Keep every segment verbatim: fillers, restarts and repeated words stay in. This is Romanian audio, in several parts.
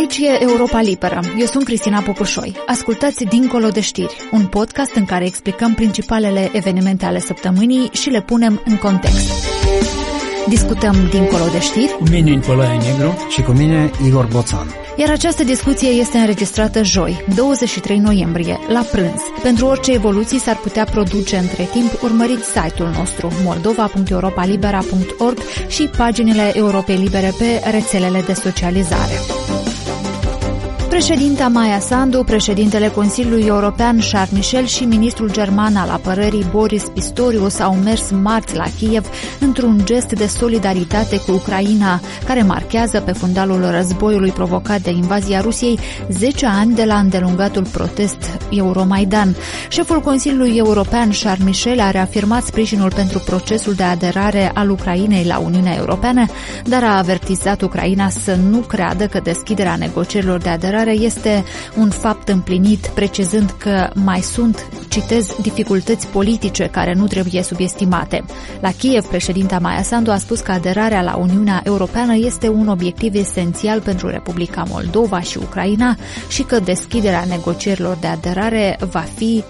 Aici e Europa Liberă. Eu sunt Cristina Popușoi. Ascultați Dincolo de știri, un podcast în care explicăm principalele evenimente ale săptămânii și le punem în context. Discutăm Dincolo de știri cu mine Nicolae Negru și cu mine Igor Boțan. Iar această discuție este înregistrată joi, douăzeci și trei noiembrie, la prânz. Pentru orice evoluții s-ar putea produce între timp, urmăriți site-ul nostru moldova punct europa libera punct org și paginile Europei Libere pe rețelele de socializare. Președinta Maia Sandu, președintele Consiliului European Charles Michel și ministrul german al apărării Boris Pistorius au mers marți la Kiev într-un gest de solidaritate cu Ucraina, care marchează pe fundalul războiului provocat de invazia Rusiei zece ani de la îndelungatul protest Euromaidan. Șeful Consiliului European Charles Michel a reafirmat sprijinul pentru procesul de aderare al Ucrainei la Uniunea Europeană, dar a avertizat Ucraina să nu creadă că deschiderea negocierilor de aderare este un fapt împlinit, precizând că mai sunt, citez, dificultăți politice care nu trebuie subestimate. La Kiev, președinta Maia Sandu a spus că aderarea la Uniunea Europeană este un obiectiv esențial pentru Republica Moldova și Ucraina și că deschiderea negocierilor de aderare va fi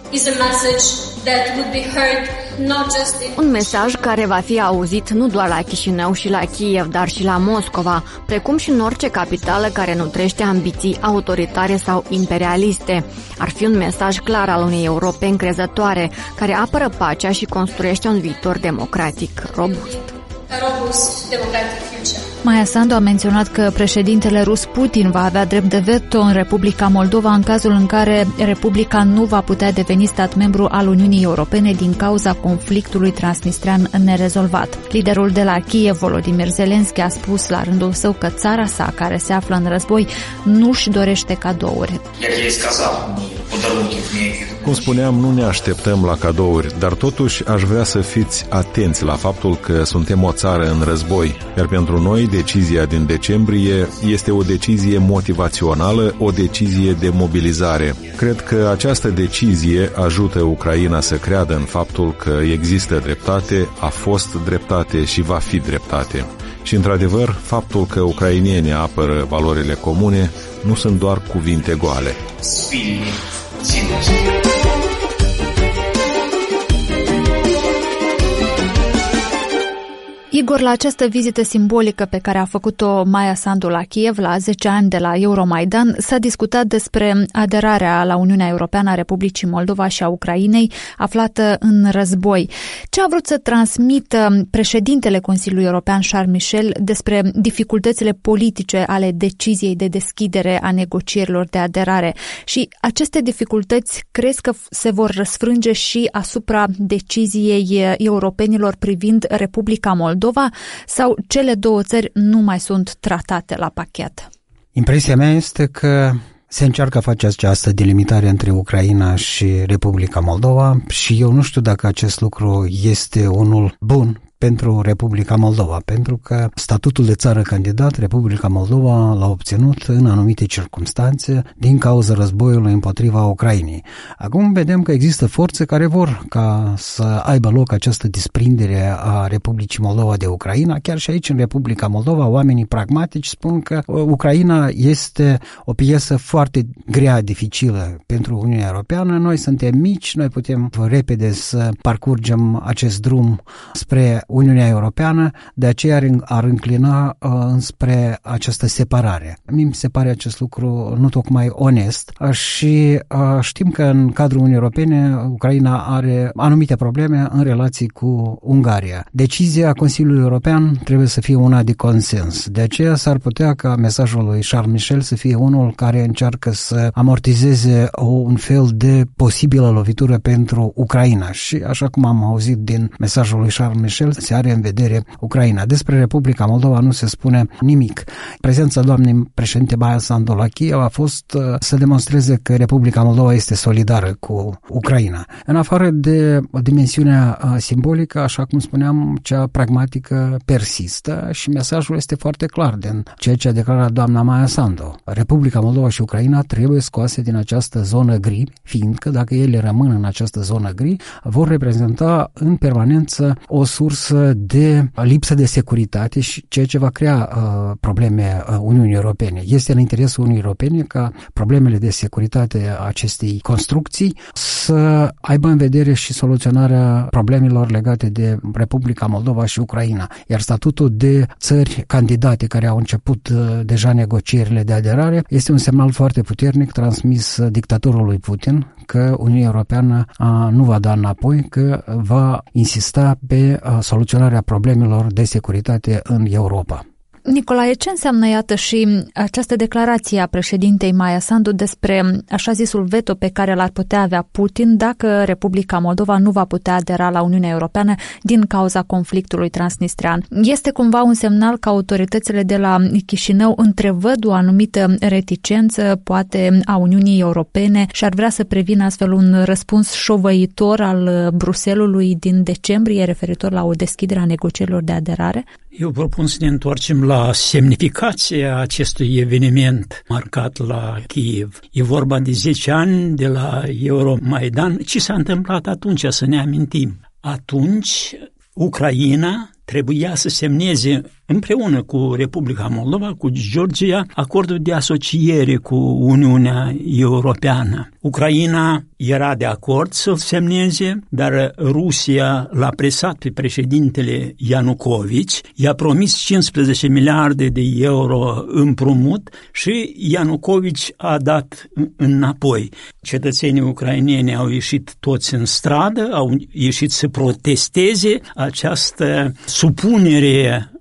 un mesaj care va fi auzit nu doar la Chișinău și la Kiev, dar și la Moscova, precum și în orice capitală care nutrește ambiții autoritare sau imperialiste. Ar fi un mesaj clar al unei Europe încrezătoare, care apără pacea și construiește un viitor democratic robust. Robust democratic future. Maia Sandu a menționat că președintele rus Putin va avea drept de veto în Republica Moldova în cazul în care Republica nu va putea deveni stat membru al Uniunii Europene din cauza conflictului transnistrean nerezolvat. Liderul de la Kiev, Volodymyr Zelensky, a spus la rândul său că țara sa, care se află în război, nu-și dorește cadouri. Cum spuneam, nu ne așteptăm la cadouri, dar totuși aș vrea să fiți atenți la faptul că suntem o țară în război, iar pentru noi decizia din decembrie este o decizie motivațională, o decizie de mobilizare. Cred că această decizie ajută Ucraina să creadă în faptul că există dreptate, a fost dreptate și va fi dreptate. Și, într-adevăr, faptul că ucrainienii apără valorile comune nu sunt doar cuvinte goale. Igor, la această vizită simbolică pe care a făcut-o Maia Sandu la Kiev la zece ani de la Euromaidan, s-a discutat despre aderarea la Uniunea Europeană a Republicii Moldova și a Ucrainei, aflată în război. Ce a vrut să transmită președintele Consiliului European Charles Michel despre dificultățile politice ale deciziei de deschidere a negocierilor de aderare? Și aceste dificultăți crezi că se vor răsfrânge și asupra deciziei europenilor privind Republica Moldova? Sau cele două țări nu mai sunt tratate la pachet? Impresia mea este că se încearcă a face această delimitare între Ucraina și Republica Moldova și eu nu știu dacă acest lucru este unul bun pentru Republica Moldova, pentru că statutul de țară candidat Republica Moldova l-a obținut în anumite circumstanțe din cauza războiului împotriva Ucrainei. Acum vedem că există forțe care vor ca să aibă loc această desprindere a Republicii Moldova de Ucraina. Chiar și aici în Republica Moldova oamenii pragmatici spun că Ucraina este o piesă foarte grea, dificilă pentru Uniunea Europeană. Noi suntem mici, noi putem repede să parcurgem acest drum spre Uniunea Europeană, de aceea ar înclina uh, înspre această separare. Mie mi se pare acest lucru nu tocmai onest și uh, știm că în cadrul Uniunii Europene Ucraina are anumite probleme în relații cu Ungaria. Decizia Consiliului European trebuie să fie una de consens. De aceea s-ar putea ca mesajul lui Charles Michel să fie unul care încearcă să amortizeze o, un fel de posibilă lovitură pentru Ucraina și, așa cum am auzit din mesajul lui Charles Michel, se are în vedere Ucraina. Despre Republica Moldova nu se spune nimic. Prezența doamnei președinte Maia Sandu la Kiev a fost uh, să demonstreze că Republica Moldova este solidară cu Ucraina. În afară de dimensiunea uh, simbolică, așa cum spuneam, cea pragmatică persistă și mesajul este foarte clar din ceea ce a declarat doamna Maia Sandu. Republica Moldova și Ucraina trebuie scoase din această zonă gri, fiindcă dacă ele rămân în această zonă gri, vor reprezenta în permanență o sursă de lipsă de securitate și ceea ce va crea uh, probleme uh, Uniunii Europene. Este în interesul Uniunii Europene ca problemele de securitate a acestei construcții să aibă în vedere și soluționarea problemelor legate de Republica Moldova și Ucraina. Iar statutul de țări candidate care au început uh, deja negocierile de aderare este un semnal foarte puternic transmis uh, dictatorului Putin că Uniunea Europeană uh, nu va da înapoi, că va insista pe uh, soluționarea problemelor de securitate în Europa. Nicolae, ce înseamnă, iată, și această declarație a președintei Maia Sandu despre așa zisul veto pe care l-ar putea avea Putin dacă Republica Moldova nu va putea adera la Uniunea Europeană din cauza conflictului transnistrean? Este cumva un semnal că autoritățile de la Chișinău întrevăd o anumită reticență, poate, a Uniunii Europene și ar vrea să prevină astfel un răspuns șovăitor al Bruselului din decembrie referitor la o deschidere a negocierilor de aderare? Eu propun să ne întoarcem la semnificația acestui eveniment marcat la Kiev. E vorba de zece ani de la Euromaidan. Ce s-a întâmplat atunci, să ne amintim? Atunci, Ucraina trebuia să semneze împreună cu Republica Moldova, cu Georgia, acordul de asociere cu Uniunea Europeană. Ucraina era de acord să-l semneze, dar Rusia l-a presat pe președintele Ianucovici, i-a promis cincisprezece miliarde de euro împrumut și Ianucovici a dat înapoi. Cetățenii ucraineni au ieșit toți în stradă, au ieșit să protesteze această supunere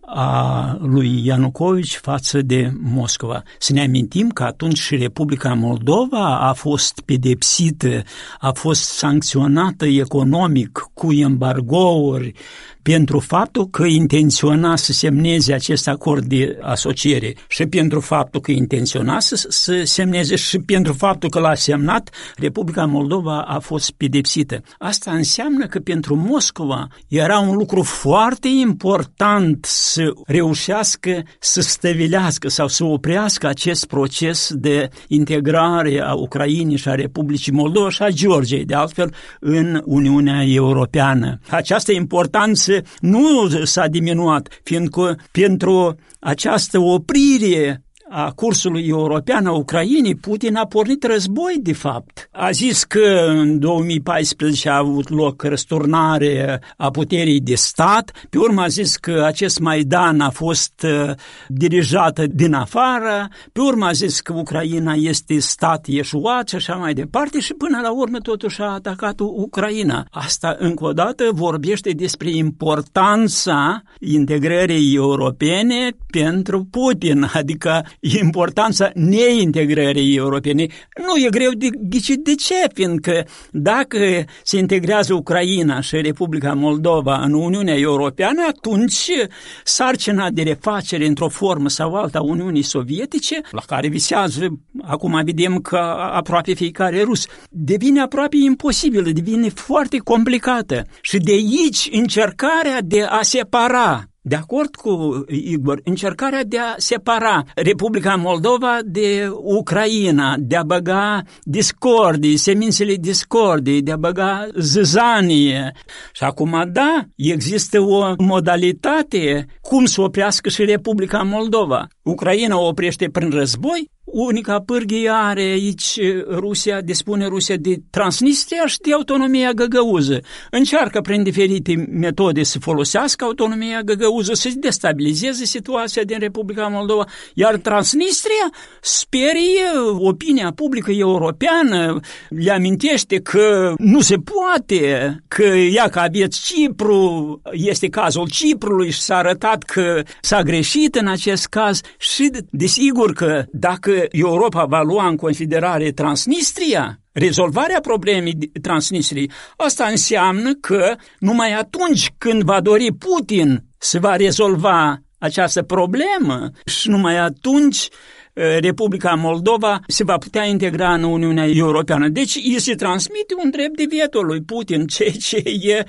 a lui Ianucovici față de Moscova. Să ne amintim că atunci și Republica Moldova a fost pedepsită, a fost sancționată economic cu embargouri pentru faptul că intenționa să semneze acest acord de asociere și pentru faptul că intenționa să, să semneze și pentru faptul că l-a semnat, Republica Moldova a fost pedepsită. Asta înseamnă că pentru Moscova era un lucru foarte important să reușească să stăvilească sau să oprească acest proces de integrare a Ucrainei și a Republicii Moldova și a Georgiei, de altfel, în Uniunea Europeană. Această importanță nu s-a diminuat, fiindcă pentru această oprire a cursului european a Ucrainei, Putin a pornit război, de fapt. A zis că în două mii paisprezece a avut loc răsturnare a puterii de stat, pe urmă a zis că acest Maidan a fost uh, dirijat din afară, pe urmă a zis că Ucraina este stat ieșuat și așa mai departe și până la urmă totuși a atacat Ucraina. Asta încă o dată vorbește despre importanța integrării europene pentru Putin, adică importanța neintegrării europene. Nu e greu de ghicit de ce, fiindcă dacă se integrează Ucraina și Republica Moldova în Uniunea Europeană, atunci sarcina de refacere într-o formă sau alta a Uniunii Sovietice, la care visează, acum vedem că aproape fiecare rus, devine aproape imposibilă, devine foarte complicată. Și de aici încercarea de a separa, de acord cu Igor, încercarea de a separa Republica Moldova de Ucraina, de a băga discordii, semințele discordii, de a băga zâzanie. Și acum, da, există o modalitate cum să oprească și Republica Moldova. Ucraina o oprește prin război, unica pârghie are aici Rusia, dispune Rusia de Transnistria și de autonomia găgăuză. Încearcă prin diferite metode să folosească autonomia găgăuză, să destabilizeze situația din Republica Moldova, iar Transnistria sperie opinia publică europeană, le amintește că nu se poate, că ia că aveți Cipru, este cazul Ciprului și s-a arătat că s-a greșit în acest caz și desigur că dacă Europa va lua în considerare Transnistria, rezolvarea problemei Transnistriei, asta înseamnă că numai atunci când va dori Putin să va rezolva această problemă și numai atunci Republica Moldova se va putea integra în Uniunea Europeană. Deci îi se transmite un drept de veto lui Putin, ceea ce e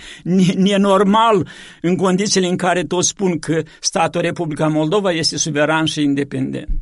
nenormal în condițiile în care toți spun că statul Republica Moldova este suveran și independent.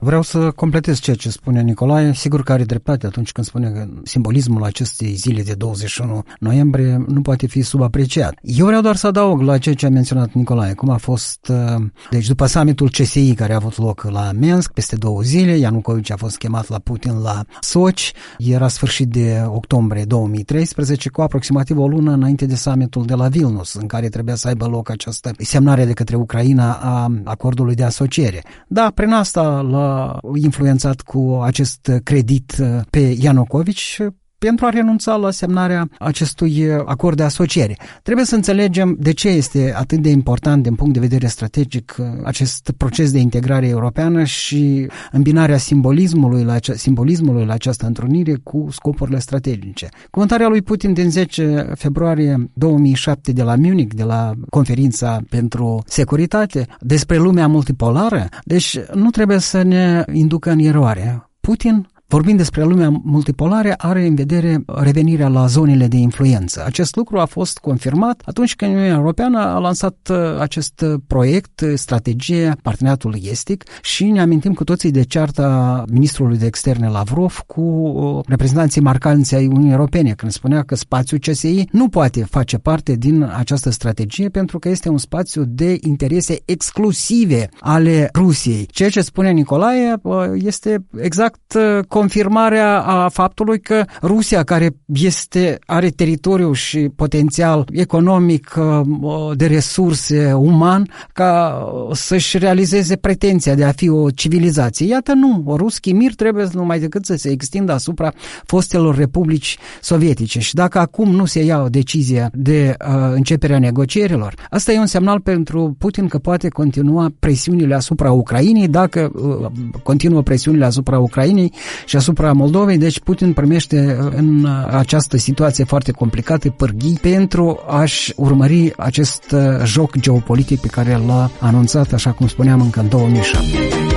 Vreau să completez ceea ce spune Nicolae. Sigur că are dreptate atunci când spune că simbolismul acestei zile de douăzeci și unu noiembrie nu poate fi subapreciat. Eu vreau doar să adaug la ceea ce a menționat Nicolae, cum a fost, deci după summitul C S I care a avut loc la Minsk peste două zile, Ianucovici a fost chemat la Putin la Sochi, era sfârșit de octombrie două mii treisprezece, cu aproximativ o lună înainte de summitul de la Vilnius, în care trebuia să aibă loc această semnare de către Ucraina a acordului de asociere. Da, prin asta l-a influențat cu acest credit pe Ianucovici pentru a renunța la semnarea acestui acord de asociere. Trebuie să înțelegem de ce este atât de important din punct de vedere strategic acest proces de integrare europeană și îmbinarea simbolismului la, ace- simbolismului la această întrunire cu scopurile strategice. Comentarea lui Putin din zece februarie două mii șapte de la Munich, de la conferința pentru securitate, despre lumea multipolară, deci nu trebuie să ne inducă în eroare. Putin, vorbind despre lumea multipolară, are în vedere revenirea la zonele de influență. Acest lucru a fost confirmat atunci când Uniunea Europeană a lansat acest proiect, strategie, parteneriatul estic, și ne amintim cu toții de cearta ministrului de externe Lavrov cu reprezentanții marcanți ai Uniunii Europene, când spunea că spațiul C S I nu poate face parte din această strategie pentru că este un spațiu de interese exclusive ale Rusiei. Ceea ce spune Nicolae este exact confirmarea a faptului că Rusia, care este, are teritoriu și potențial economic, de resurse, uman, ca să-și realizeze pretenția de a fi o civilizație. Iată, nu. Ruski mir trebuie numai decât să se extindă asupra fostelor republici sovietice. Și dacă acum nu se ia o decizie de uh, începerea negocierilor, asta e un semnal pentru Putin că poate continua presiunile asupra Ucrainei. Dacă uh, continuă presiunile asupra Ucrainei și asupra Moldovei, deci Putin primește în această situație foarte complicată pârghii pentru a-și urmări acest joc geopolitic pe care l-a anunțat, așa cum spuneam, încă în două mii șapte.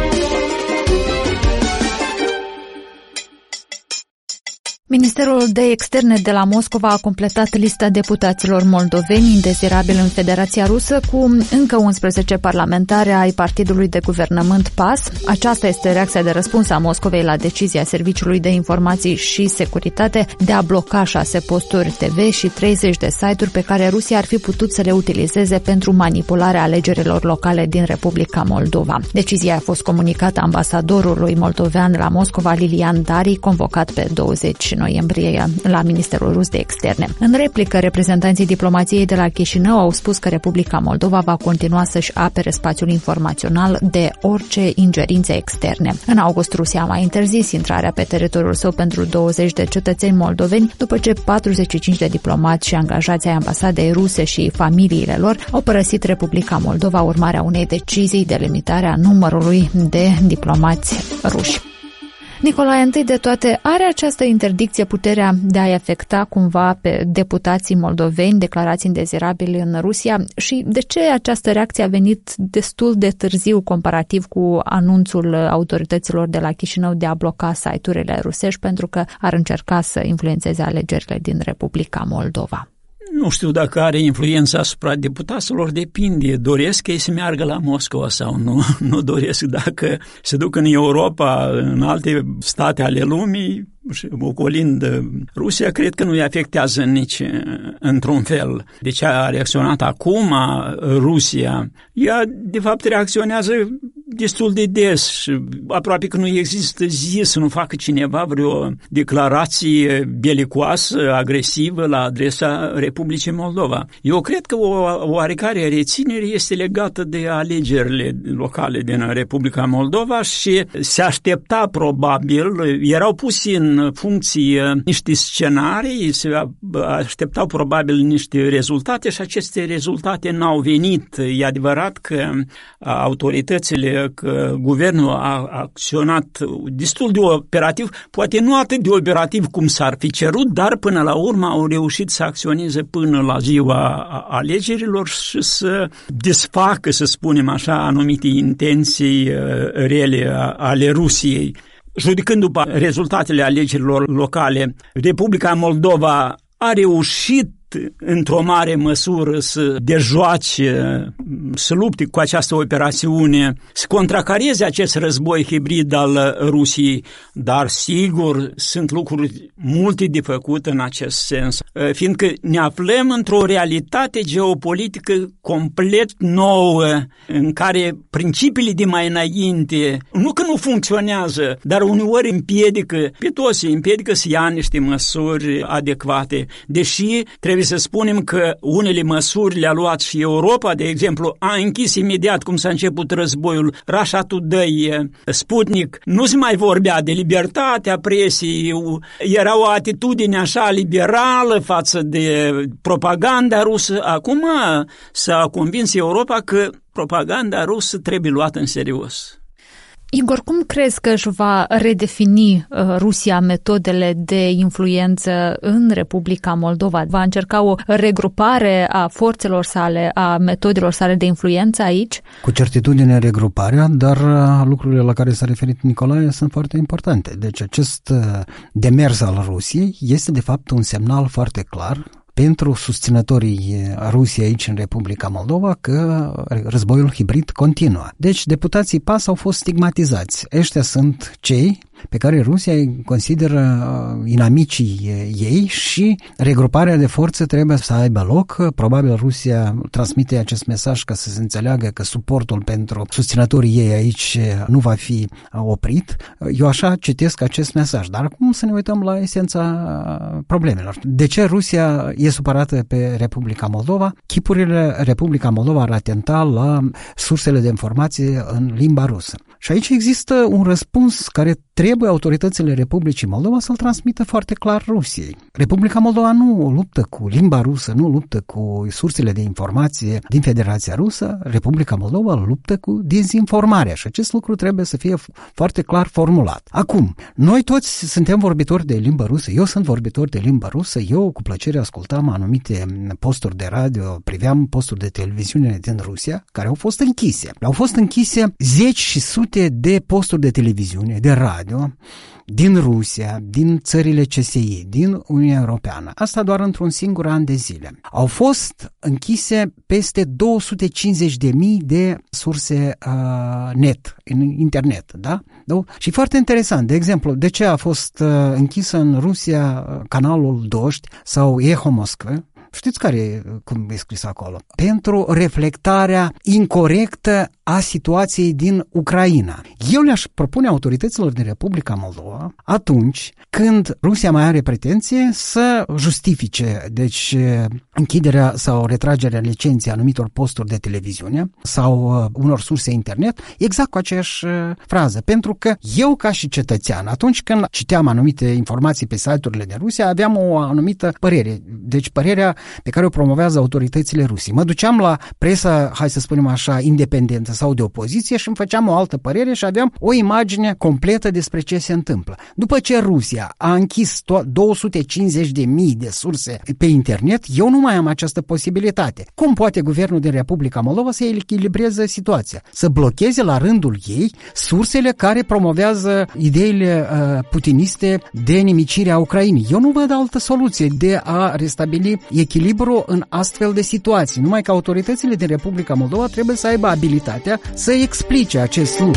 Ministerul de Externe de la Moscova a completat lista deputaților moldoveni indezirabili în Federația Rusă cu încă unsprezece parlamentari ai partidului de guvernământ P A S. Aceasta este reacția de răspuns a Moscovei la decizia Serviciului de Informații și Securitate de a bloca șase posturi T V și treizeci de site-uri pe care Rusia ar fi putut să le utilizeze pentru manipularea alegerilor locale din Republica Moldova. Decizia a fost comunicată ambasadorului moldovean la Moscova, Lilian Dari, convocat pe douăzeci noiembrie la Ministerul Rus de Externe. În replică, reprezentanții diplomației de la Chișinău au spus că Republica Moldova va continua să-și apere spațiul informațional de orice ingerințe externe. În august, Rusia a mai interzis intrarea pe teritoriul său pentru douăzeci de cetățeni moldoveni, după ce patruzeci și cinci de diplomați și angajați ai ambasadei ruse și familiile lor au părăsit Republica Moldova urmarea unei decizii de limitare a numărului de diplomați ruși. Nicolae, întâi de toate, are această interdicție puterea de a-i afecta cumva pe deputații moldoveni declarați indezirabili în Rusia și de ce această reacție a venit destul de târziu comparativ cu anunțul autorităților de la Chișinău de a bloca site-urile rusești pentru că ar încerca să influențeze alegerile din Republica Moldova? Nu știu dacă are influență asupra deputaților, depinde. Doresc ei să meargă la Moscova sau nu? Nu doresc. Dacă se duc în Europa, în alte state ale lumii, ocolind Rusia, cred că nu îi afectează nici într-un fel. De ce a reacționat acum Rusia? Ea, de fapt, reacționează destul de des și aproape că nu există zi să nu facă cineva vreo declarație belicoasă, agresivă la adresa Republicii Moldova. Eu cred că o oarecare reținere este legată de alegerile locale din Republica Moldova și se aștepta probabil, erau pusi în funcție niște scenarii, se așteptau probabil niște rezultate și aceste rezultate n-au venit. E adevărat că autoritățile, că guvernul a acționat destul de operativ, poate nu atât de operativ cum s-ar fi cerut, dar până la urmă au reușit să acționeze până la ziua alegerilor și să desfacă, să spunem așa, anumite intenții rele ale Rusiei. Judecând după rezultatele alegerilor locale, Republica Moldova a reușit într-o mare măsură să dejoace, să lupte cu această operațiune, să contracareze acest război hibrid al Rusiei, dar sigur sunt lucruri multe de făcut în acest sens, fiindcă ne aflăm într-o realitate geopolitică complet nouă, în care principiile de mai înainte, nu că nu funcționează, dar uneori împiedică, pe toți împiedică să ia niște măsuri adecvate. Deși trebuie să spunem că unele măsuri le-a luat și Europa, de exemplu, a închis imediat cum s-a început războiul Russia Today, Sputnik, nu se mai vorbea de libertatea presiei, era o atitudine așa liberală față de propaganda rusă. Acum s-a convins Europa că propaganda rusă trebuie luată în serios. Igor, cum crezi că își va redefini uh, Rusia metodele de influență în Republica Moldova? Va încerca o regrupare a forțelor sale, a metodelor sale de influență aici? Cu certitudine regruparea, dar lucrurile la care s-a referit Nicolae sunt foarte importante. Deci acest demers al Rusiei este de fapt un semnal foarte clar pentru susținătorii Rusiei aici în Republica Moldova că războiul hibrid continuă. Deci deputații P A S au fost stigmatizați. Ăștia sunt cei pe care Rusia îi consideră inamicii ei și regruparea de forțe trebuie să aibă loc. Probabil Rusia transmite acest mesaj ca să se înțeleagă că suportul pentru susținătorii ei aici nu va fi oprit. Eu așa citesc acest mesaj. Dar acum să ne uităm la esența problemelor. De ce Rusia e supărată pe Republica Moldova? Chipurile Republica Moldova ar atenta la sursele de informație în limba rusă. Și aici există un răspuns care trebuie autoritățile Republicii Moldova să-l transmită foarte clar Rusiei. Republica Moldova nu luptă cu limba rusă, nu luptă cu sursele de informație din Federația Rusă, Republica Moldova luptă cu dezinformarea și acest lucru trebuie să fie foarte clar formulat. Acum, noi toți suntem vorbitori de limba rusă, eu sunt vorbitor de limba rusă, eu cu plăcere ascultam anumite posturi de radio, priveam posturi de televiziune din Rusia, care au fost închise. Au fost închise zeci și sute de posturi de televiziune, de radio, din Rusia, din țările C S I, din Uniunea Europeană. Asta doar într-un singur an de zile. Au fost închise peste două sute cincizeci de mii de surse uh, net, în internet, da? Și foarte interesant, de exemplu, de ce a fost uh, închisă în Rusia canalul Doști sau Eho Moscova? Știți care, cum e scris acolo? Pentru reflectarea incorectă a situației din Ucraina. Eu le-aș propune autorităților din Republica Moldova, atunci când Rusia mai are pretenție, să justifice, deci, închiderea sau retragerea licenței anumitor posturi de televiziune sau uh, unor surse internet, exact cu aceeași uh, frază. Pentru că eu, ca și cetățean, atunci când citeam anumite informații pe site-urile de Rusia, aveam o anumită părere. Deci părerea pe care o promovează autoritățile Rusiei. Mă duceam la presa, hai să spunem așa, independentă sau de opoziție și îmi făceam o altă părere și aveam o imagine completă despre ce se întâmplă. După ce Rusia a închis două sute cincizeci de mii de surse pe internet, eu nu mai am această posibilitate. Cum poate guvernul din Republica Moldova să echilibreze situația? Să blocheze la rândul ei sursele care promovează ideile uh, putiniste de nimicirea Ucrainei. Eu nu văd altă soluție de a restabili echilibru în astfel de situații. Numai că autoritățile din Republica Moldova trebuie să aibă abilitatea să explice acest lucru.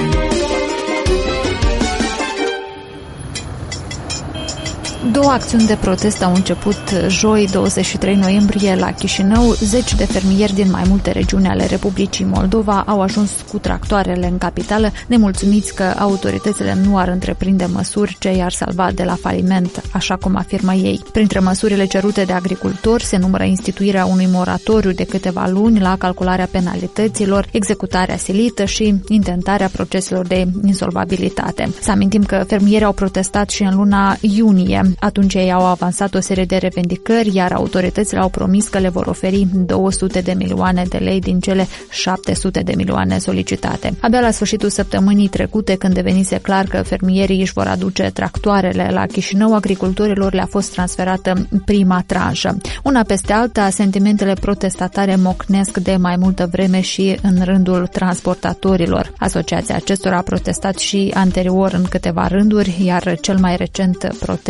Două acțiuni de protest au început joi, douăzeci și trei noiembrie, la Chișinău. Zeci de fermieri din mai multe regiuni ale Republicii Moldova au ajuns cu tractoarele în capitală, nemulțumiți că autoritățile nu ar întreprinde măsuri ce i-ar salva de la faliment, așa cum afirmă ei. Printre măsurile cerute de agricultori se numără instituirea unui moratoriu de câteva luni la calcularea penalităților, executarea silită și intentarea proceselor de insolvabilitate. Să amintim că fermierii au protestat și în luna iunie. Atunci ei au avansat o serie de revendicări, iar autoritățile au promis că le vor oferi două sute de milioane de lei din cele șapte sute de milioane solicitate. Abia la sfârșitul săptămânii trecute, când devenise clar că fermierii își vor aduce tractoarele la Chișinău, agricultorilor le-a fost transferată prima tranșă. Una peste alta, sentimentele protestatare mocnesc de mai multă vreme și în rândul transportatorilor. Asociația acestora a protestat și anterior în câteva rânduri, iar cel mai recent protest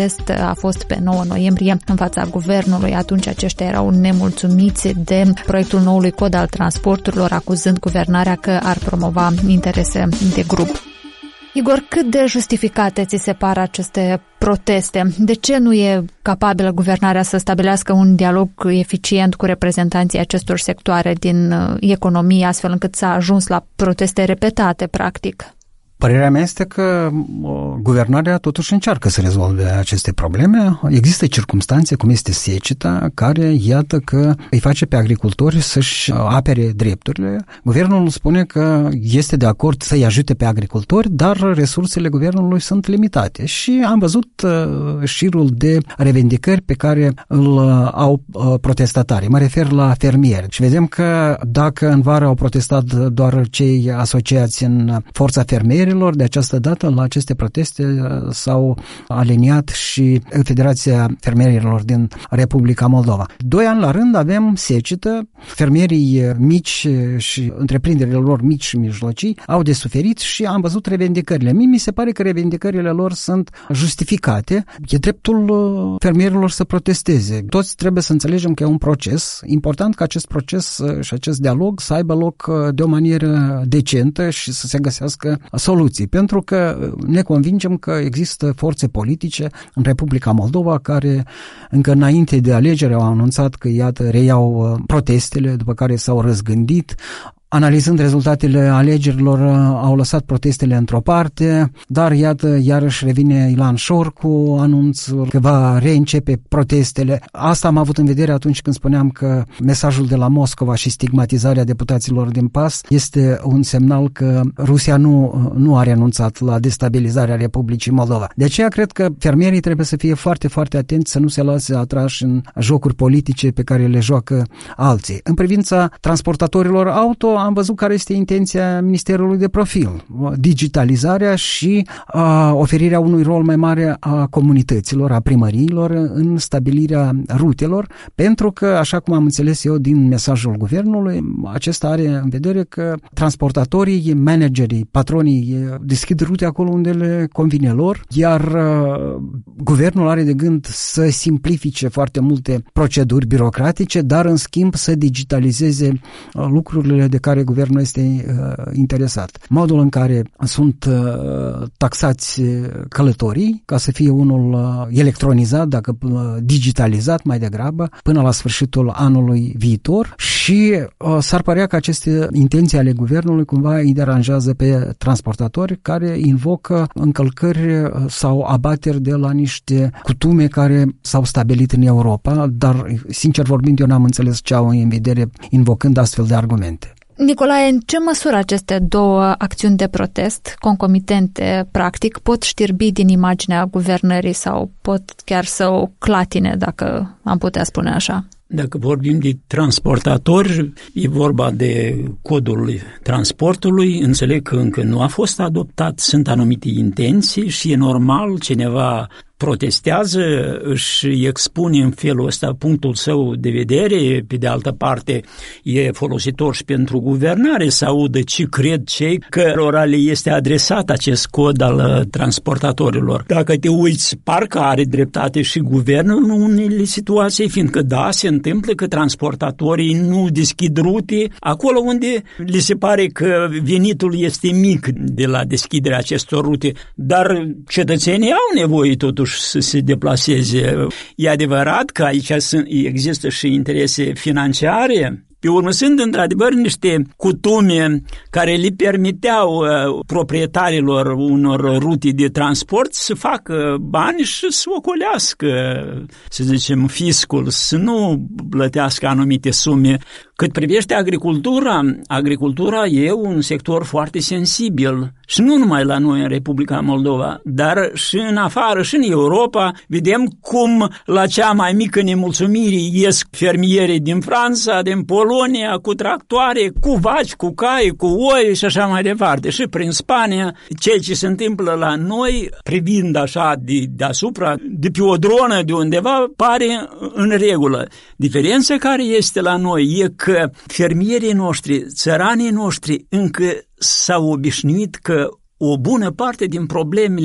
a fost pe nouă noiembrie în fața guvernului. Atunci aceștia erau nemulțumiți de proiectul noului cod al transporturilor, acuzând guvernarea că ar promova interese de grup. Igor, cât de justificate ți se par aceste proteste? De ce nu e capabilă guvernarea să stabilească un dialog eficient cu reprezentanții acestor sectoare din economie, astfel încât s-a ajuns la proteste repetate, practic? Părerea mea este că guvernarea totuși încearcă să rezolve aceste probleme. Există circumstanțe, cum este seceta, care, iată că îi face pe agricultori să-și apere drepturile. Guvernul spune că este de acord să-i ajute pe agricultori, dar resursele guvernului sunt limitate. Și am văzut șirul de revendicări pe care îl au protestatarii. Mă refer la fermieri. Și vedem că dacă în vară au protestat doar cei asociați în forța fermierilor, de această dată la aceste proteste s-au aliniat și Federația Fermierilor din Republica Moldova. Doi ani la rând avem secetă, fermierii mici și întreprinderile lor mici și mijlocii au de suferit și am văzut revendicările. Mie mi se pare că revendicările lor sunt justificate. E dreptul fermierilor să protesteze. Toți trebuie să înțelegem că e un proces. Important ca acest proces și acest dialog să aibă loc de o manieră decentă și să se găsească soluții, pentru că ne convingem că există forțe politice în Republica Moldova care încă înainte de alegeri au anunțat că, iată, reiau protestele, după care s-au răzgândit. Analizând rezultatele alegerilor, au lăsat protestele într-o parte, dar iată, iarăși revine Ilan Șor cu anunțul că va reîncepe protestele. Asta am avut în vedere atunci când spuneam că mesajul de la Moscova și stigmatizarea deputaților din P A S este un semnal că Rusia nu, nu a renunțat la destabilizarea Republicii Moldova. De aceea cred că fermierii trebuie să fie foarte, foarte atenți să nu se lase atrași în jocuri politice pe care le joacă alții. În privința transportatorilor auto, am văzut care este intenția Ministerului de Profil, digitalizarea și a, oferirea unui rol mai mare a comunităților, a primăriilor în stabilirea rutelor, pentru că, așa cum am înțeles eu din mesajul guvernului, acesta are în vedere că transportatorii, managerii, patronii deschid rute acolo unde le convine lor, iar a, guvernul are de gând să simplifice foarte multe proceduri birocratice, dar în schimb să digitalizeze a, lucrurile de care guvernul este uh, interesat. Modul în care sunt uh, taxați călătorii, ca să fie unul uh, electronizat, dacă uh, digitalizat mai degrabă, până la sfârșitul anului viitor și uh, s-ar părea că aceste intenții ale guvernului cumva îi deranjează pe transportatori care invocă încălcări sau abateri de la niște cutume care s-au stabilit în Europa, dar, sincer vorbind, eu n-am înțeles ce au în vedere invocând astfel de argumente. Nicolae, în ce măsură aceste două acțiuni de protest, concomitente, practic, pot știrbi din imaginea guvernării sau pot chiar să o clatine, dacă am putea spune așa? Dacă vorbim de transportatori, e vorba de codul transportului, înțeleg că încă nu a fost adoptat, sunt anumite intenții și e normal, cineva protestează, își expune în felul ăsta punctul său de vedere, pe de altă parte e folositor și pentru guvernare să audă ce cred cei cărora le este adresat acest cod al transportatorilor. Dacă te uiți, parcă are dreptate și guvernul în unele situații, fiindcă da, se întâmplă că transportatorii nu deschid rute acolo unde li se pare că venitul este mic de la deschiderea acestor rute, dar cetățenii au nevoie totuși să se deplaseze. E adevărat că aici există și interese financiare. Pe urmă sunt într-adevăr niște cutume care le permiteau uh, proprietarilor unor rute de transport să facă bani și să ocolească, să zicem, fiscul, să nu plătească anumite sume. Cât privește agricultura, agricultura e un sector foarte sensibil și nu numai la noi în Republica Moldova, dar și în afară, și în Europa, vedem cum la cea mai mică nemulțumire ies fermierii din Franța, din Polonia, cu tractoare, cu vaci, cu cai, cu oi și așa mai departe. Și prin Spania, ceea ce se întâmplă la noi, privind așa de, deasupra, de pe o dronă de undeva, pare în regulă. Diferența care este la noi e că fermierii noștri, țăranii noștri, încă s-au obișnuit că o bună parte din problemele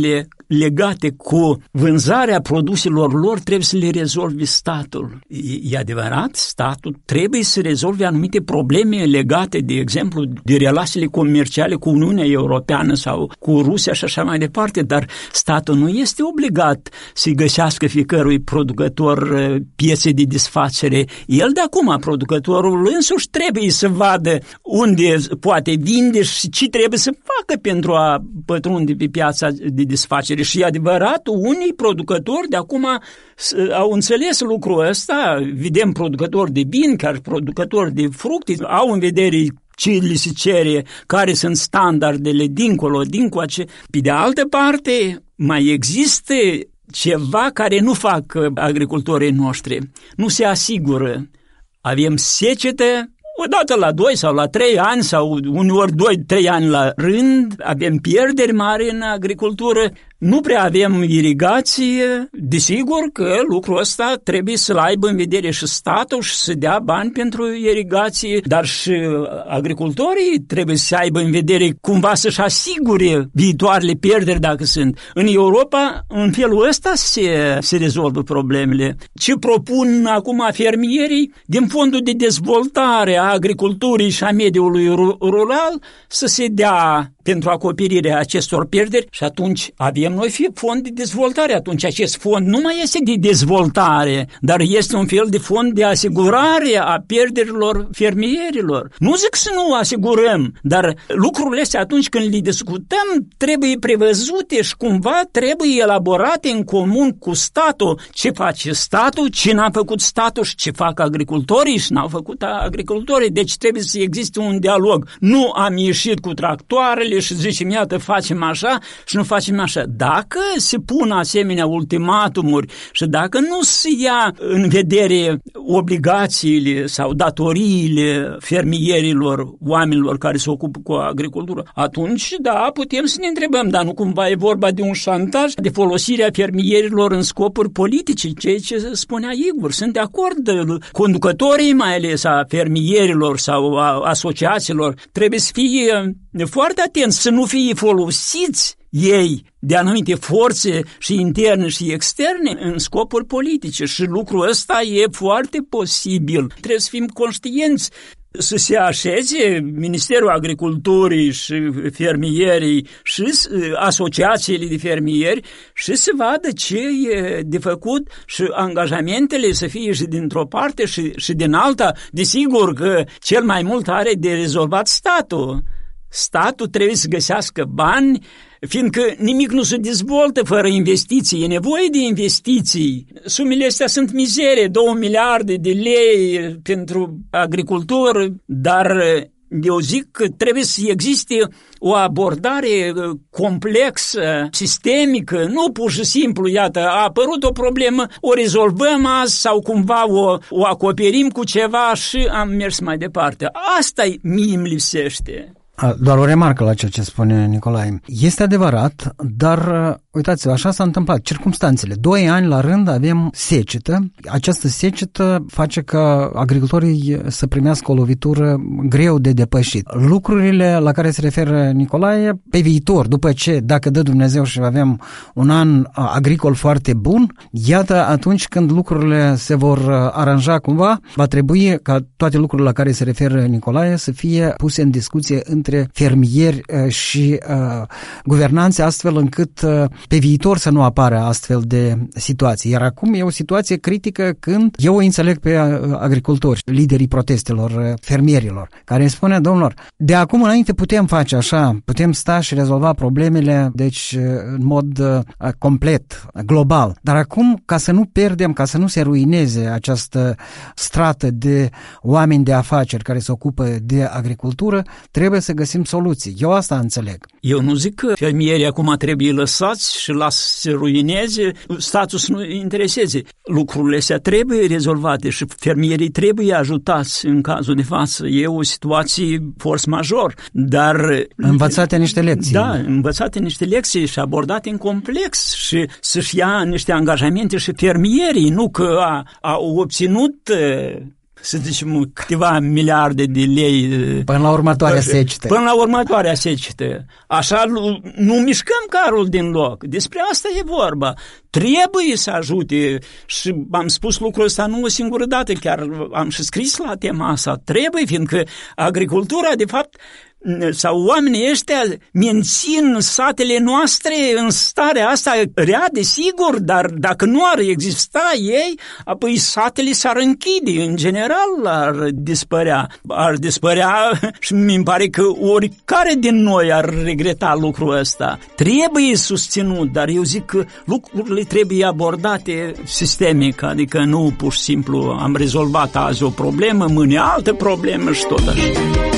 legate cu vânzarea produselor lor trebuie să le rezolve statul. E, e adevărat, statul trebuie să rezolve anumite probleme legate, de exemplu, de relațiile comerciale cu Uniunea Europeană sau cu Rusia și așa mai departe, dar statul nu este obligat să-i găsească fiecărui producător piețe de desfacere. El de acum, producătorul însuși, trebuie să vadă unde poate vinde și ce trebuie să facă pentru a pătrunde pe piața de desfacere. Și e adevărat, unii producători de acum au înțeles lucrul ăsta, vedem producători de vin, chiar producători de fructe, au în vedere ce li se cere, care sunt standardele dincolo, dincoace. Pe de altă parte, mai există ceva care nu fac agricultorii noștri. Nu se asigură. Avem secetă, odată la doi sau la trei ani sau uneori doi, trei ani la rând, avem pierderi mari în agricultură, nu prea avem irigație. Desigur că lucrul ăsta trebuie să-l aibă în vedere și statul și să dea bani pentru irigație, dar și agricultorii trebuie să aibă în vedere cumva să-și asigure viitoarele pierderi dacă sunt. În Europa, în felul ăsta se, se rezolvă problemele. Ce propun acum fermierii din fondul de dezvoltare a agriculturii și a mediului rural să se dea pentru acoperirea acestor pierderi și atunci avem noi fond de dezvoltare. Atunci acest fond nu mai este de dezvoltare, dar este un fel de fond de asigurare a pierderilor fermierilor. Nu zic să nu asigurăm, dar lucrurile astea atunci când le discutăm trebuie prevăzute și cumva trebuie elaborate în comun cu statul. Ce face statul, ce n-a făcut statul și ce fac agricultorii și n-au făcut agricultorii. Deci trebuie să existe un dialog. Nu am ieșit cu tractoarele și zicem, iată, facem așa și nu facem așa. Dacă se pun asemenea ultimatumuri și dacă nu se ia în vedere obligațiile sau datoriile fermierilor, oamenilor care se ocupă cu agricultură, atunci, da, putem să ne întrebăm, dar nu cumva e vorba de un șantaj, de folosirea fermierilor în scopuri politice, ceea ce spunea Igor. Sunt de acord, conducătorii mai ales a fermierilor sau a asociațiilor trebuie să fie foarte atenți, să nu fie folosiți ei de anumite forțe și interne și externe în scopuri politice și lucrul ăsta e foarte posibil. Trebuie să fim conștienți să se așeze Ministerul Agriculturii și fermierii și asociațiile de fermieri și să vadă ce e de făcut și angajamentele să fie și dintr-o parte și, și din alta. Desigur că cel mai mult are de rezolvat statul. Statul trebuie să găsească bani, fiindcă nimic nu se dezvoltă fără investiții. E nevoie de investiții. Sumele astea sunt mizere, două miliarde de lei pentru agricultură, dar eu zic că trebuie să existe o abordare complexă, sistemică, nu pur și simplu, iată, a apărut o problemă, o rezolvăm azi sau cumva o, o acoperim cu ceva și am mers mai departe. Asta mie îmi lipsește. Doar o remarcă la ceea ce spune Nicolae. Este adevărat, dar uitați-vă, așa s-a întâmplat. Circumstanțele. Doi ani la rând avem secetă. Această secetă face ca agricultorii să primească o lovitură greu de depășit. Lucrurile la care se referă Nicolae, pe viitor, după ce, dacă dă Dumnezeu și avem un an agricol foarte bun, iată, atunci când lucrurile se vor aranja cumva, va trebui ca toate lucrurile la care se referă Nicolae să fie puse în discuție între fermieri și uh, guvernanți, astfel încât uh, pe viitor să nu apară astfel de situații. Iar acum e o situație critică când eu îi înțeleg pe agricultori, liderii protestelor, fermierilor, care îmi spune, domnilor, de acum înainte putem face așa, putem sta și rezolva problemele, deci în mod uh, complet, global. Dar acum, ca să nu pierdem, ca să nu se ruineze această strată de oameni de afaceri care se ocupă de agricultură, trebuie să găsim soluții. Eu asta înțeleg. Eu nu zic că fermierii acum trebuie lăsați și las să se ruineze, statul să nu intereseze. Lucrurile astea trebuie rezolvate și fermierii trebuie ajutați în cazul de față. E o situație force major, dar... Învățate niște lecții. Da, învățate niște lecții și abordate în complex și să-și ia niște angajamente și fermierii, nu că a, au obținut să zicem, câteva miliarde de lei. Până la următoarea secetă. Până la următoarea secetă. Așa nu mișcăm carul din loc. Despre asta e vorba. Trebuie să ajute și am spus lucrul ăsta nu o singură dată, chiar am și scris la tema asta. Trebuie, fiindcă agricultura, de fapt, sau oamenii ăștia mențin satele noastre în starea asta rea, desigur, dar dacă nu ar exista ei, apoi satele s-ar închide, în general ar dispărea. Ar dispărea și mi pare că oricare din noi ar regreta lucrul ăsta. Trebuie susținut, dar eu zic că lucrurile trebuie abordate sistemic, adică nu pur și simplu am rezolvat azi o problemă, mâine altă problemă și tot așa.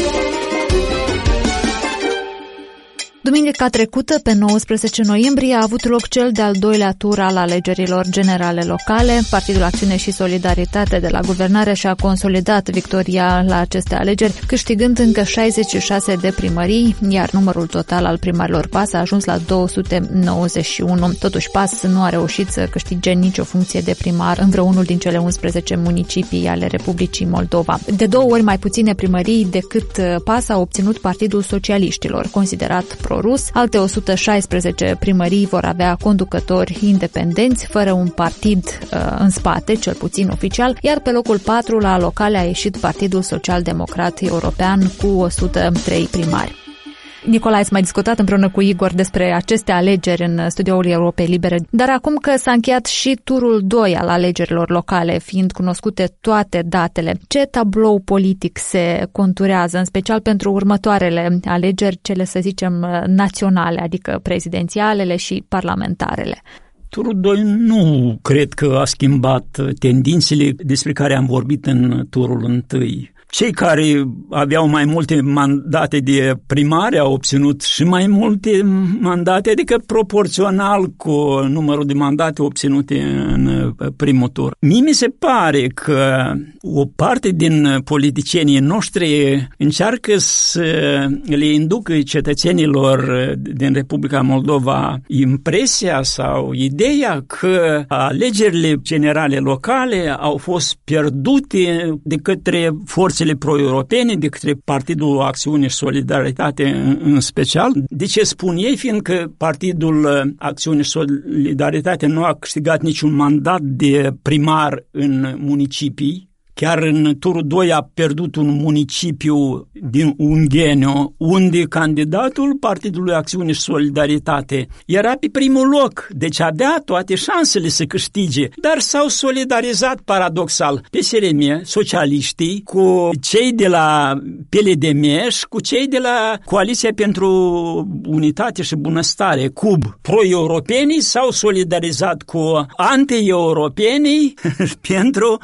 Duminica trecută, pe nouăsprezece noiembrie, a avut loc cel de-al doilea tur al alegerilor generale locale. Partidul Acțiune și Solidaritate de la guvernare și-a consolidat victoria la aceste alegeri, câștigând încă șaizeci și șase de primării, iar numărul total al primarilor P A S a ajuns la două sute nouăzeci și unu. Totuși, P A S nu a reușit să câștige nicio funcție de primar în vreunul din cele unsprezece municipii ale Republicii Moldova. De două ori mai puține primării decât P A S a obținut Partidul Socialiștilor, considerat pro-rus. Alte o sută șaisprezece primării vor avea conducători independenți, fără un partid uh, în spate, cel puțin oficial, iar pe locul patru la locale a ieșit Partidul Social-Democrat European cu o sută trei primari. Nicolae, ați mai discutat împreună cu Igor despre aceste alegeri în studioul Europei Libere, dar acum că s-a încheiat și turul doi al alegerilor locale, fiind cunoscute toate datele, ce tablou politic se conturează, în special pentru următoarele alegeri, cele să zicem naționale, adică prezidențialele și parlamentarele? Turul doi nu cred că a schimbat tendințele despre care am vorbit în turul întâi. Cei care aveau mai multe mandate de primare au obținut și mai multe mandate, adică proporțional cu numărul de mandate obținute în primul tur. Mie mi se pare că o parte din politicienii noștri încearcă să le inducă cetățenilor din Republica Moldova impresia sau ideea că alegerile generale locale au fost pierdute de către forțe pro-europene, de către Partidul Acțiune și Solidaritate în, în special. De ce spun ei? Fiindcă Partidul Acțiune și Solidaritate nu a câștigat niciun mandat de primar în municipii. Chiar în turul doi a pierdut un municipiu din Ungheniu, unde candidatul Partidului Acțiune și Solidaritate era pe primul loc, deci avea toate șansele să câștige, dar s-au solidarizat paradoxal P S R M, socialiștii, cu cei de la P L D M și cu cei de la Coaliția pentru Unitate și Bunăstare, C U B. Pro-europenii s-au solidarizat cu anti-europenii pentru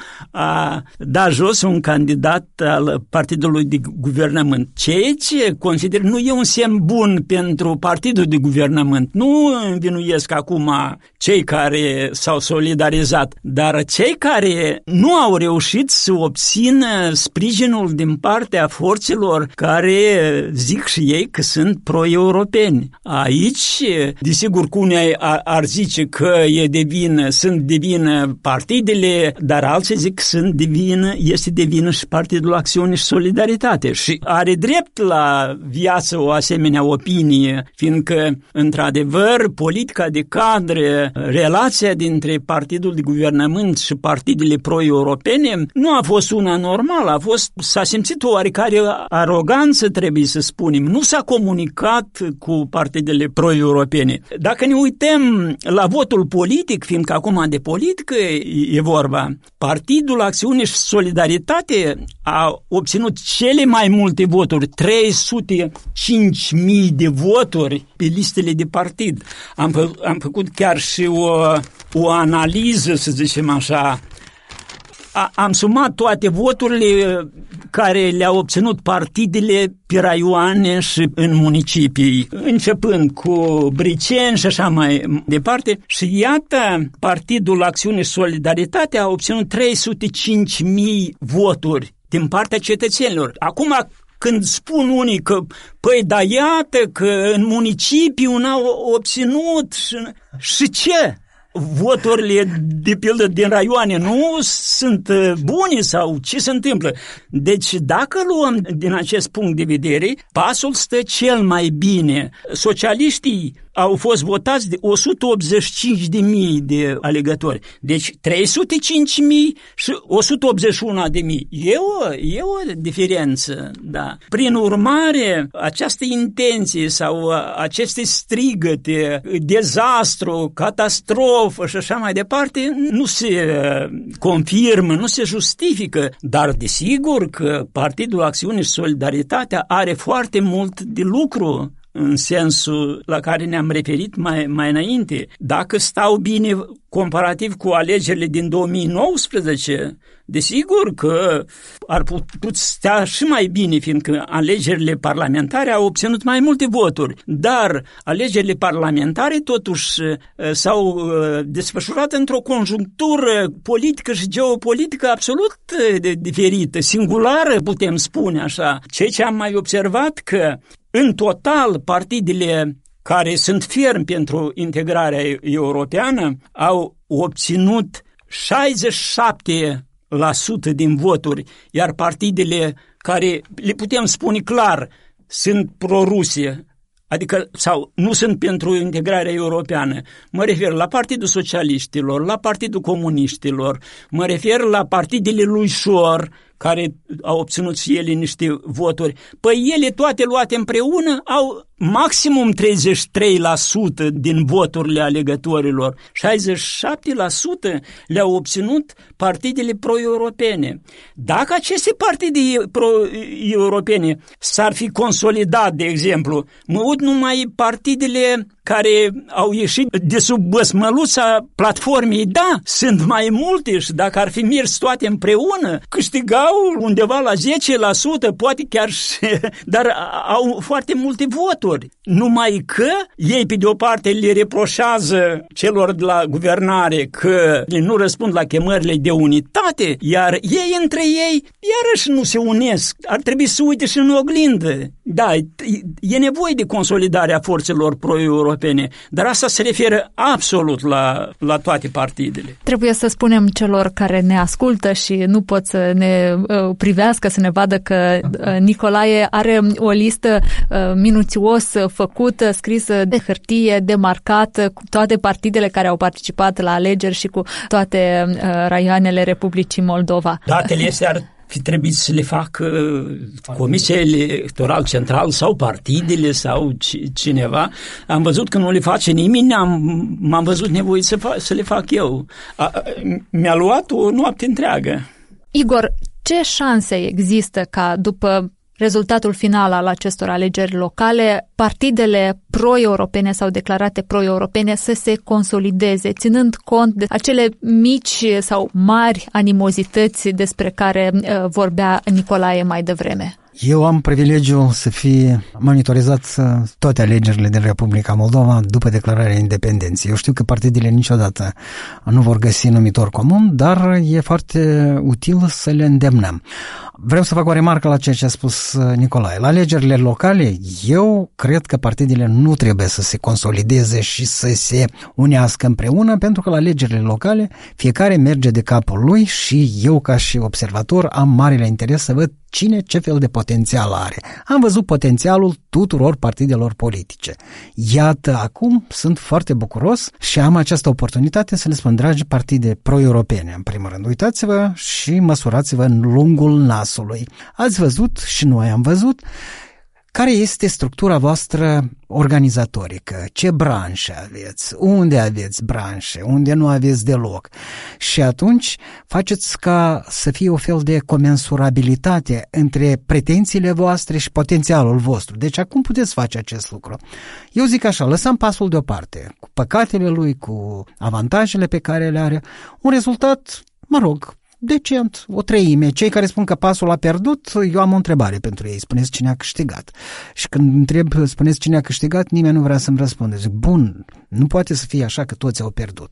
a da jos un candidat al partidului de guvernământ. Ceea ce consider nu e un semn bun pentru partidul de guvernământ. Nu învinuiesc acum cei care s-au solidarizat, dar cei care nu au reușit să obțină sprijinul din partea forțelor care zic și ei că sunt pro-europeni. Aici, desigur, că unii ar zice că e de vină, sunt de vină partidele, dar alții zic că sunt de vină este de vină și Partidul Acțiune și Solidaritate și are drept la viață o asemenea opinie, fiindcă, într-adevăr, politica de cadre, relația dintre Partidul de Guvernământ și partidele pro-europene nu a fost una normală, a fost, s-a simțit o oarecare aroganță, trebuie să spunem. Nu s-a comunicat cu partidele pro-europene. Dacă ne uităm la votul politic, fiindcă acum de politică e vorba, Partidul Acțiune și Solidaritate a obținut cele mai multe voturi, trei sute cinci mii de voturi pe listele de partid. Am, fă, am făcut chiar și o, o analiză, să zicem așa. A, am sumat toate voturile care le-au obținut partidele pe raioane și în municipii, începând cu Briceni și așa mai departe. Și iată, Partidul Acțiune și Solidaritate a obținut trei sute cinci mii voturi din partea cetățenilor. Acum, când spun unii că, păi, da, iată că în municipiu n-au obținut și, și ce? voturile, de pildă, din raioane nu sunt bune sau ce se întâmplă. Deci, dacă luăm din acest punct de vedere, PAS-ul stă cel mai bine. Socialiștii au fost votați de o sută optzeci și cinci de mii de alegători. Deci trei sute cinci mii și o sută optzeci și unu de mii. E o, e o diferență, da. Prin urmare, această intenție sau aceste strigăte, dezastru, catastrofă și așa mai departe, nu se confirmă, nu se justifică, dar desigur că Partidul Acțiune și Solidaritatea are foarte mult de lucru în sensul la care ne-am referit mai, mai înainte. Dacă stau bine comparativ cu alegerile din două mii nouăsprezece, desigur că ar putea sta și mai bine, fiindcă alegerile parlamentare au obținut mai multe voturi, dar alegerile parlamentare totuși s-au desfășurat într-o conjunctură politică și geopolitică absolut diferită, singulară, putem spune așa. Ceea ce am mai observat că în total, partidele care sunt fermi pentru integrarea europeană au obținut șaizeci și șapte la sută din voturi, iar partidele care, le putem spune clar, sunt pro-Rusie, adică sau nu sunt pentru integrarea europeană, mă refer la Partidul Socialiștilor, la Partidul Comuniștilor, mă refer la partidele lui Șor, care au obținut și ele niște voturi, păi ele toate luate împreună au maximum treizeci și trei la sută din voturile alegătorilor, șaizeci și șapte la sută le-au obținut partidele pro-europene. Dacă aceste partide pro-europene s-ar fi consolidat, de exemplu, mă uit numai partidele care au ieșit de sub băsmăluța platformei, da, sunt mai multe și dacă ar fi mers toate împreună, câștigau undeva la zece la sută, poate chiar și, dar au foarte multe voturi. Numai că ei, pe de o parte, le reproșează celor de la guvernare că nu răspund la chemările de unitate, iar ei între ei iarăși nu se unesc. Ar trebui să uite și în oglindă. Da, e nevoie de consolidarea forțelor pro-europene, dar asta se referă absolut la, la toate partidele. Trebuie să spunem celor care ne ascultă și nu pot să ne uh, privească, să ne vadă că uh, Nicolae are o listă uh, minuțios făcută, scrisă de hârtie, demarcată, cu toate partidele care au participat la alegeri și cu toate uh, raioanele Republicii Moldova. Datele astea ar fi trebuit să le facă Comisia Electoral Central sau partidele sau cineva. Am văzut că nu le face nimeni, am, m-am văzut nevoit să, fa- să le fac eu. A, mi-a luat o noapte întreagă. Igor, ce șanse există ca după rezultatul final al acestor alegeri locale, partidele pro-europene sau declarate pro-europene să se consolideze, ținând cont de acele mici sau mari animozități despre care uh, vorbea Nicolae mai devreme? Eu am privilegiul să fie monitorizat toate alegerile din Republica Moldova după declararea independenței. Eu știu că partidele niciodată nu vor găsi numitor comun, dar e foarte util să le îndemnăm. Vreau să fac o remarcă la ceea ce a spus Nicolae. La alegerile locale, eu cred că partidele nu trebuie să se consolideze și să se unească împreună, pentru că la alegerile locale fiecare merge de capul lui și eu, ca și observator, am marele interes să văd cine ce fel de potențial are. Am văzut potențialul tuturor partidelor politice. Iată, acum sunt foarte bucuros și am această oportunitate să le spun, dragi partide pro-europene, în primul rând, uitați-vă și măsurați-vă în lungul nasului. Ați văzut și noi am văzut care este structura voastră organizatorică, ce branșe aveți, unde aveți branșe, unde nu aveți deloc. Și atunci faceți ca să fie o fel de comensurabilitate între pretențiile voastre și potențialul vostru. Deci acum puteți face acest lucru. Eu zic așa, lăsăm pasul deoparte, cu păcatele lui, cu avantajele pe care le are, un rezultat, mă rog, decent, o treime. Cei care spun că pasul a pierdut, eu am o întrebare pentru ei. Spuneți cine a câștigat. Și când întreb, spuneți cine a câștigat, nimeni nu vrea să-mi răspunde. Zic, bun, nu poate să fie așa că toți au pierdut.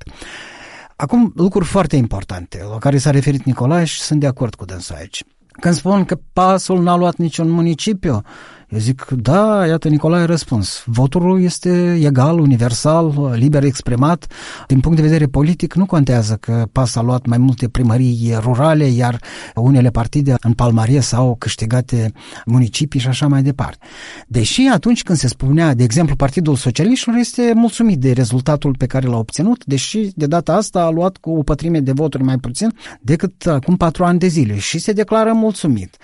Acum, lucruri foarte importante, la care s-a referit Nicolae și sunt de acord cu dânsul aici. Când spun că pasul n-a luat niciun municipiu, Eu zic, da, iată, Nicolae a răspuns. Votul este egal, universal, liber exprimat. Din punct de vedere politic, nu contează că P A S a luat mai multe primării rurale, iar unele partide în palmares au câștigate municipii și așa mai departe. Deși atunci când se spunea, de exemplu, Partidul Socialiștilor este mulțumit de rezultatul pe care l-a obținut, deși de data asta a luat cu o pătrime de voturi mai puțin decât acum patru ani de zile și se declară mulțumit.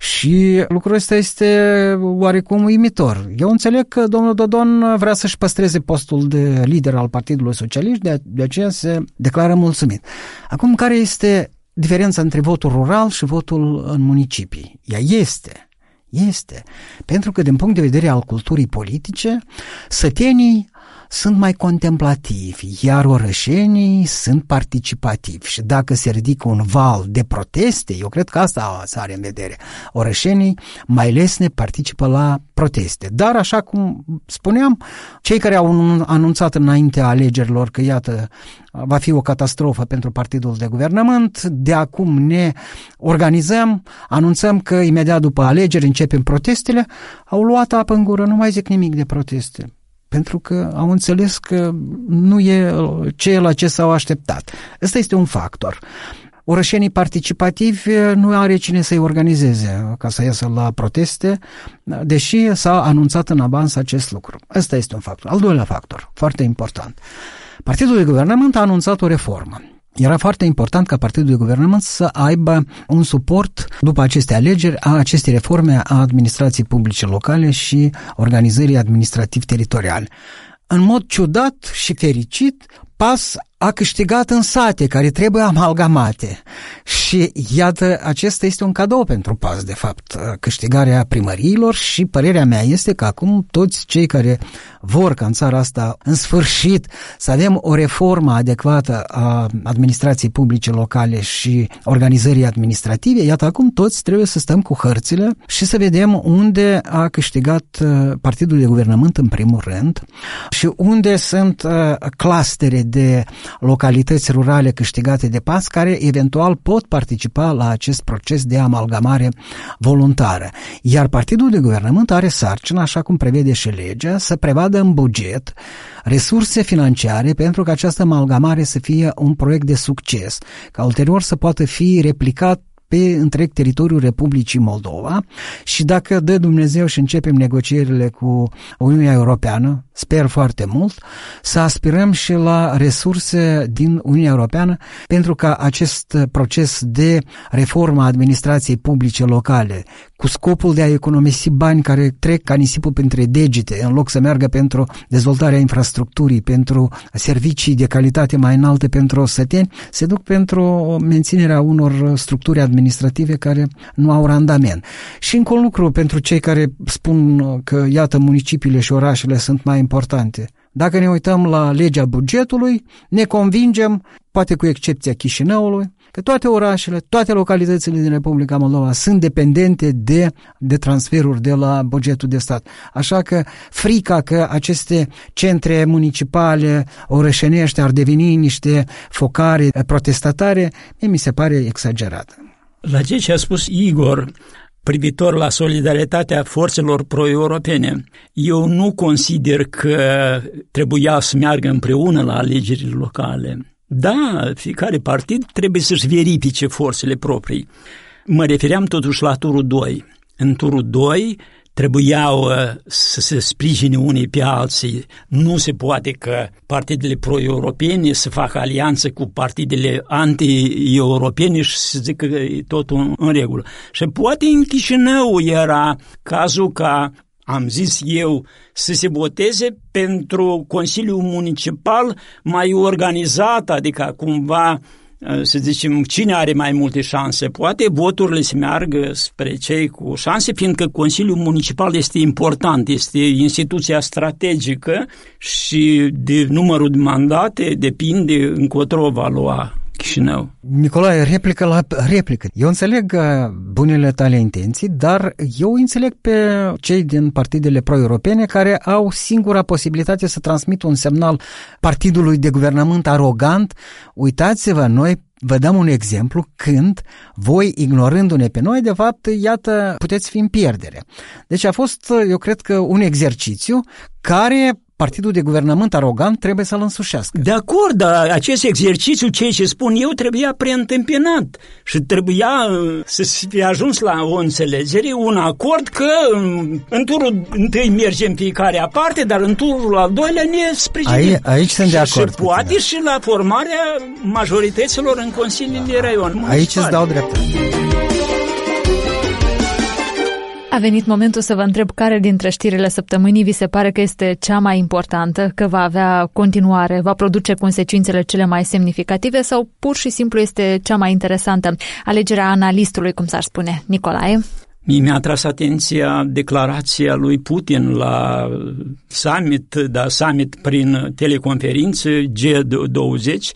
Și lucrul ăsta este oarecum uimitor. Eu înțeleg că domnul Dodon vrea să-și păstreze postul de lider al Partidului Socialist, de, de aceea se declară mulțumit. Acum, care este diferența între votul rural și votul în municipii? Ea este. Este. Pentru că, din punct de vedere al culturii politice, sătenii sunt mai contemplativi, iar orășenii sunt participativi. Și dacă se ridică un val de proteste, eu cred că asta se are în vedere. Orășenii mai lesne participă la proteste. Dar, așa cum spuneam, cei care au anunțat înaintea alegerilor că, iată, va fi o catastrofă pentru partidul de guvernământ, de acum ne organizăm, anunțăm că imediat după alegeri începem protestele, au luat apă în gură, nu mai zic nimic de proteste. Pentru că au înțeles că nu e ce la ce s-au așteptat. Ăsta este un factor. Orășenii participativi nu are cine să-i organizeze ca să iasă la proteste, deși s-a anunțat în avans acest lucru. Ăsta este un factor. Al doilea factor, foarte important. Partidul de guvernământ a anunțat o reformă. Era foarte important ca partidul de guvernământ să aibă un suport după aceste alegeri a acestei reforme a administrației publice locale și organizării administrativ-teritoriale. În mod ciudat și fericit, P A S a câștigat în sate care trebuie amalgamate și iată, acesta este un cadou pentru P A S, de fapt, câștigarea primăriilor și părerea mea este că acum toți cei care vor ca în țara asta în sfârșit să avem o reformă adecvată a administrației publice locale și organizării administrative, iată acum toți trebuie să stăm cu hărțile și să vedem unde a câștigat partidul de guvernământ în primul rând și unde sunt clustere de localități rurale câștigate de P A S care eventual pot participa la acest proces de amalgamare voluntară. Iar partidul de guvernământ are sarcina, așa cum prevede și legea, să prevadă în buget resurse financiare pentru ca această amalgamare să fie un proiect de succes, ca ulterior să poată fi replicat pe întreg teritoriul Republicii Moldova și dacă dă Dumnezeu și începem negocierile cu Uniunea Europeană, sper foarte mult, să aspirăm și la resurse din Uniunea Europeană pentru ca acest proces de reformă a administrației publice locale cu scopul de a economisi bani care trec ca nisipul printre degete în loc să meargă pentru dezvoltarea infrastructurii, pentru servicii de calitate mai înalte pentru săteni, se duc pentru menținerea unor structuri administrative care nu au randament. Și încă un lucru pentru cei care spun că, iată, municipiile și orașele sunt mai importante. Dacă ne uităm la legea bugetului, ne convingem, poate cu excepția Chișinăului, că toate orașele, toate localitățile din Republica Moldova sunt dependente de, de transferuri de la bugetul de stat. Așa că frica că aceste centre municipale orășenești ar deveni niște focare protestatare, mi se pare exagerată. La ce ce a spus Igor privitor la solidaritatea forțelor pro-europene, eu nu consider că trebuia să meargă împreună la alegerile locale. Da, fiecare partid trebuie să-și verifice forțele proprii. Mă refeream totuși la turul doi. În turul doi trebuiau să se sprijine unii pe alții. Nu se poate că partidele pro-europene să facă alianță cu partidele anti-europene și să zică că e totul în regulă. Și poate în Chișinău era cazul ca, am zis eu, să se voteze pentru Consiliul Municipal mai organizat, adică cumva, să zicem, cine are mai multe șanse. Poate voturile se meargă spre cei cu șanse, fiindcă Consiliul Municipal este important, este instituția strategică și de numărul de mandate depinde încotro va lua Chișinău. Nicolae, replică la replică. Eu înțeleg bunele tale intenții, dar eu înțeleg pe cei din partidele pro-europene care au singura posibilitate să transmită un semnal partidului de guvernământ arogant. Uitați-vă, noi vă dăm un exemplu când voi, ignorându-ne pe noi, de fapt, iată, puteți fi în pierdere. Deci a fost, eu cred că, un exercițiu care partidul de guvernământ arogant trebuie să-l însușească. De acord, dar acest exercițiu, ceea ce spun eu, trebuia preîntâmpinat și trebuia să fie ajuns la o înțelegere, un acord că în turul întâi mergem fiecare aparte, dar în turul al doilea ne sprijinim. Aici, aici sunt de acord. Și poate și la formarea majorităților în consiliile raion. Aici îți dau dreptate. A venit momentul să vă întreb care dintre știrile săptămânii vi se pare că este cea mai importantă, că va avea continuare, va produce consecințele cele mai semnificative sau pur și simplu este cea mai interesantă? Alegerea analistului, cum s-ar spune. Nicolae? Mie mi-a atras atenția declarația lui Putin la summit, da, summit prin teleconferință G douăzeci,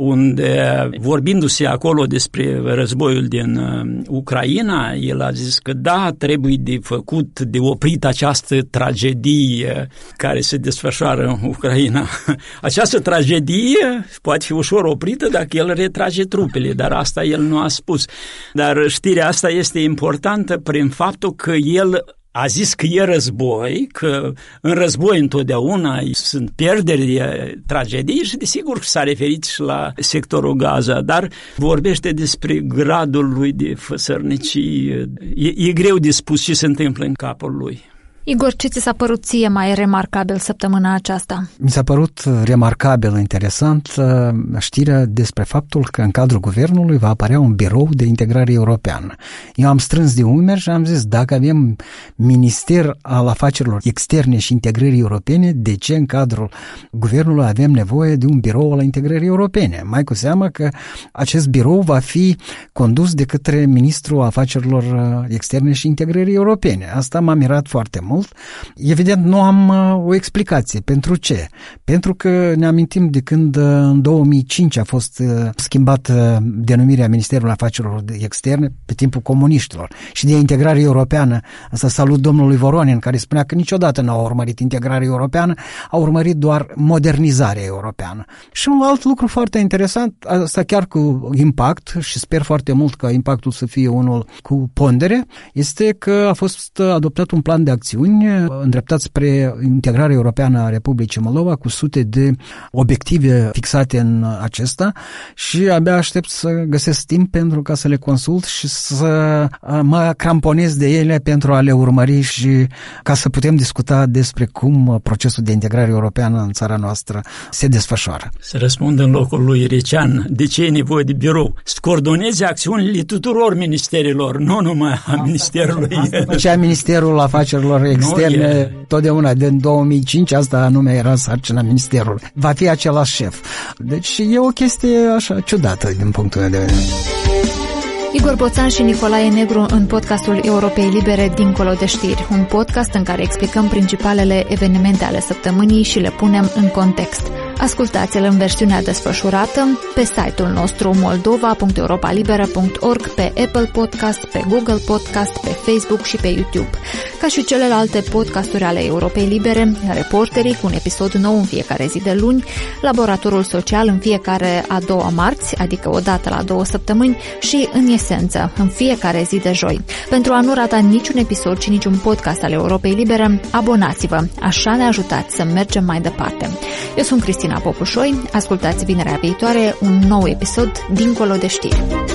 unde, vorbindu-se acolo despre războiul din Ucraina, el a zis că da, trebuie de făcut, de oprit această tragedie care se desfășoară în Ucraina. Această tragedie poate fi ușor oprită dacă el retrage trupele, dar asta el nu a spus. Dar știrea asta este importantă prin faptul că el a zis că e război, că în război întotdeauna sunt pierderi, tragedii și desigur s-a referit și la sectorul Gaza, dar vorbește despre gradul lui de fățărnicie. E, e greu de spus ce se întâmplă în capul lui. Igor, ce ți s-a părut ție mai remarcabil săptămâna aceasta? Mi s-a părut remarcabil, interesant, știrea despre faptul că în cadrul guvernului va apărea un birou de integrare europeană. Eu am strâns de umeri și am zis, dacă avem minister al afacerilor externe și integrării europene, de ce în cadrul guvernului avem nevoie de un birou al integrării europene? Mai cu seamă că acest birou va fi condus de către ministrul afacerilor externe și integrării europene. Asta m-a mirat foarte mult. Mult. Evident, nu am uh, o explicație. Pentru ce? Pentru că ne amintim de când uh, în două mii cinci a fost uh, schimbată uh, denumirea Ministerului Afacerilor Externe pe timpul comuniștilor și de integrare europeană. Asta salut domnului Voronin, care spunea că niciodată nu a urmărit integrarea europeană, a urmărit doar modernizarea europeană. Și un alt lucru foarte interesant, asta chiar cu impact, și sper foarte mult ca impactul să fie unul cu pondere, este că a fost adoptat un plan de acțiune îndreptat spre integrarea europeană a Republicii Moldova cu sute de obiective fixate în acesta și abia aștept să găsesc timp pentru ca să le consult și să mă cramponez de ele pentru a le urmări și ca să putem discuta despre cum procesul de integrare europeană în țara noastră se desfășoară. Să răspund în locul lui Recean, de ce e nevoie de birou? Să coordoneze acțiunile tuturor ministerilor, nu numai a ministerului. Și a Ministerul Afacerilor Externe, totdeauna, din două mii cinci, asta anume era sarcina ministerului. Va fi același șef. Deci e o chestie așa ciudată din punctul meu de vedere. Igor Boțan și Nicolae Negru în podcastul Europei Libere Dincolo de știri, un podcast în care explicăm principalele evenimente ale săptămânii și le punem în context. Ascultați-l în versiunea desfășurată pe site-ul nostru moldova punct europalibera punct org, pe Apple Podcast, pe Google Podcast, pe Facebook și pe YouTube. Ca și celelalte podcasturi ale Europei Libere, Reporterii cu un episod nou în fiecare zi de luni, Laboratorul Social în fiecare a doua marți, adică o dată la două săptămâni, și În Esență, în fiecare zi de joi. Pentru a nu rata niciun episod și niciun podcast al Europei Libere, abonați-vă, așa ne ajutați să mergem mai departe. Eu sunt Cristina Popușoi, ascultați vinerea viitoare un nou episod Dincolo de știri.